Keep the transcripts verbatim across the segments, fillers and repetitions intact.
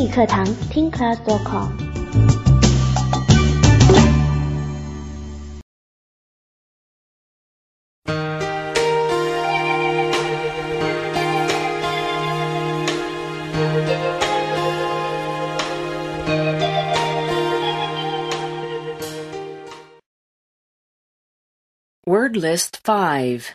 语课堂听 class 点 com。 Word list five.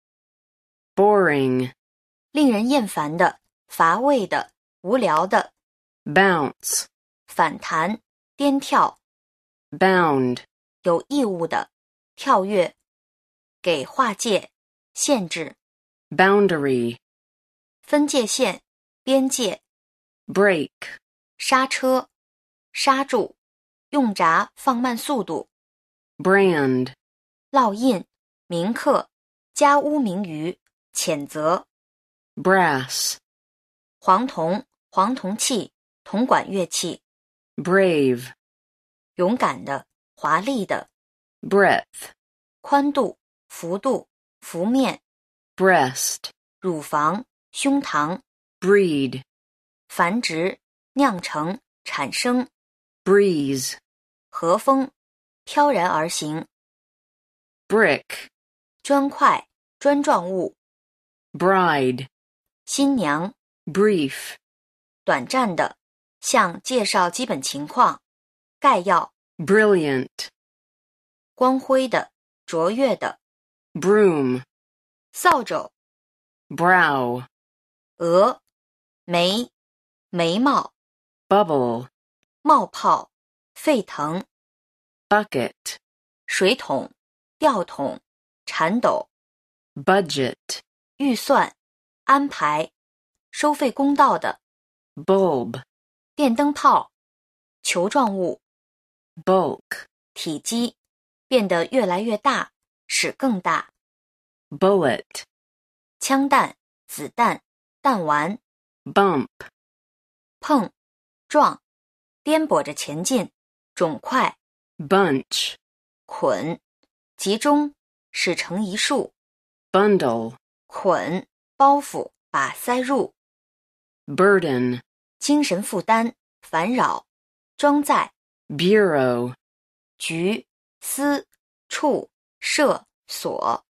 Boring. 令人厌烦的、乏味的、无聊的。 Bounce. 反弹、颠跳。 Bound. 有义务的、跳跃。给划界、限制。 Boundary. 分界线、边界。 Brake. 刹车、刹住。用闸放慢速度。 Brand. 烙印、铭刻、加污名于、谴责。 Brass. 黄铜、黄铜器、铜管乐器。 Brave. 勇敢的、华丽的。 Breadth. 宽度、幅度、幅面。 Breast. 乳房、胸膛。 Breed. 繁殖、酿成、产生。 Breeze. 和风、飘然而行。 Brick. 砖块、砖状物。 Bride. 新娘。 Brief. 短暂的，向介绍基本情况。概要。 Brilliant. 光辉的，卓越的。 Broom. 扫帚。 Brow. 额。眉。眉毛。 Bubble. 冒泡。沸腾。 Bucket. 水桶。吊桶。铲斗。 Budget. 预算。安排。收费公道的。 Bulb. 电灯泡。球状物。 Bulk. 体积。变得越来越大，使更大。 Bullet. 枪弹、子弹、弹丸。 Bump. 碰。撞。颠簸着前进。肿块。 Bunch. 捆。集中。使成一束。 Bundle. 捆。包袱。把塞入。 Burden. 精神负担。烦扰。装载。 Bureau. 局。司。处。设。所。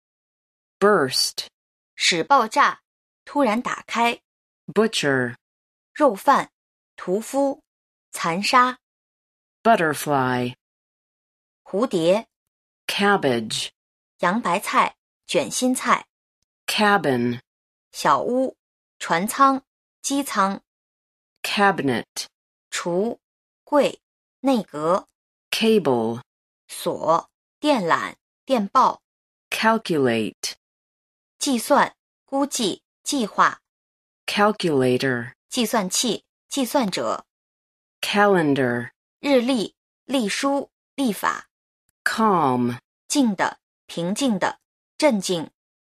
Burst. 使爆炸。突然打开。 Butcher. 肉贩。屠夫。残杀。 Butterfly. 蝴蝶。 Cabbage. 洋白菜。卷心菜。 Cabin. 小屋。船舱。机舱。 Cabinet. 橱。柜。内阁。 Cable. 锁。电缆。电报。 Calculate. 计算。估计。计划。 Calculator. 计算器。计算者。 Calendar. 日历。历书。历法。 Calm. 静的。平静的。镇静。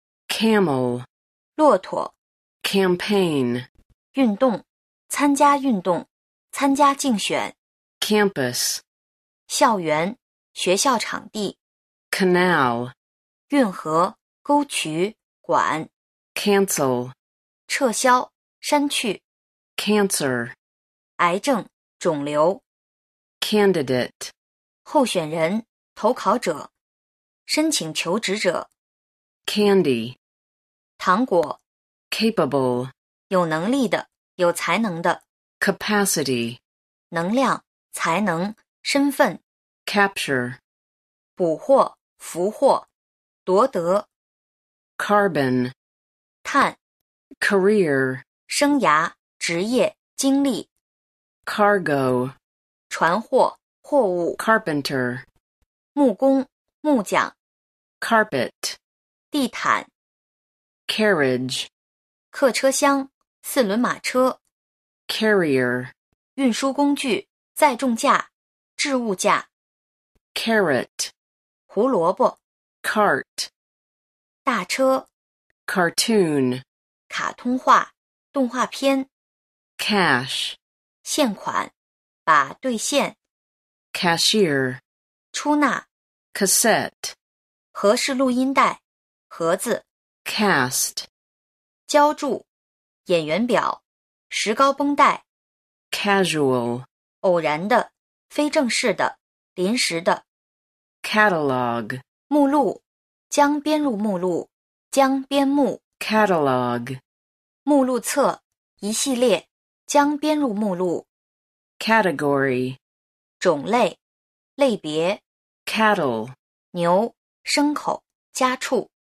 Camel. 骆驼。 Campaign. 运动。参加运动。参加竞选。 Campus. 校园。学校场地。 Canal. 运河。沟渠。管。 Cancel. 撤销。删去。 Cancer. 癌症。肿瘤。 Candidate. 候选人。投考者。申请求职者。 Candy. 糖果。 Capable. 有能力的。有才能的。 Capacity. 能量。才能。身份。 Capture. 捕获。俘获。夺得。 Carbon. 碳。 Career. 生涯。职业。经历。 Cargo. 船货。货物。 Carpenter. 木工。木匠。 Carpet. 地毯。 Carriage. 客车厢。四轮马车。 Carrier. 运输工具。载重架。置物架。 Carrot. 胡萝卜。 Cart. 大车。 Cartoon. 卡通画。动画片。 Cash. 现款。把兑现。 Cashier. 出纳。 Cassette. 合适录音带。盒子。 Cast. 浇筑。演员表。石膏绷带。 casual, 偶然的、非正式的、临时的。 catalog, 目录，将编入目录，将编目。 catalog, 目录册，一系列，将编入目录。 category, 种类，类别， cattle, 牛、牲口、家畜。